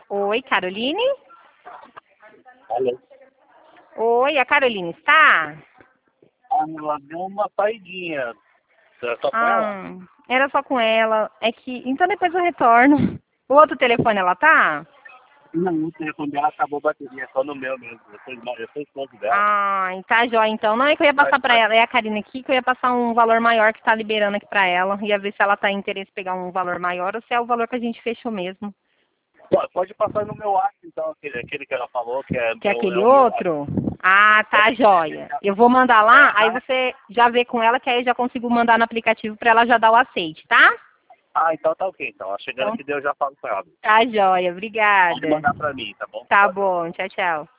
Oi, Caroline? Alô? Oi, a Caroline está? Ela deu uma saidinha. Você só com ela? Ah, era só com ela. É que. Então depois eu retorno. O outro telefone ela tá? Não, o telefone dela acabou a bateria, só no meu mesmo. Eu sou esposo dela. Ah, tá jóia então. Não é que eu ia passar pra ela. É a Karina aqui que eu ia passar um valor maior que tá liberando aqui pra ela. Ia ver se ela tá em interesse em pegar um valor maior ou se é o valor que a gente fechou mesmo. Pode passar no meu WhatsApp, então, aquele que ela falou, que é, Que é aquele é o meu WhatsApp. outro? Ah, tá jóia. Eu vou mandar lá, aí você já vê com ela que aí eu já consigo mandar no aplicativo pra ela já dar o aceite, tá? Ah, então tá ok, então. Chegando Então, aqui, eu já falo com ela. tá jóia. Pode Obrigada. mandar pra mim, tá bom? Tá Tchau, tchau. bom. Tchau, tchau.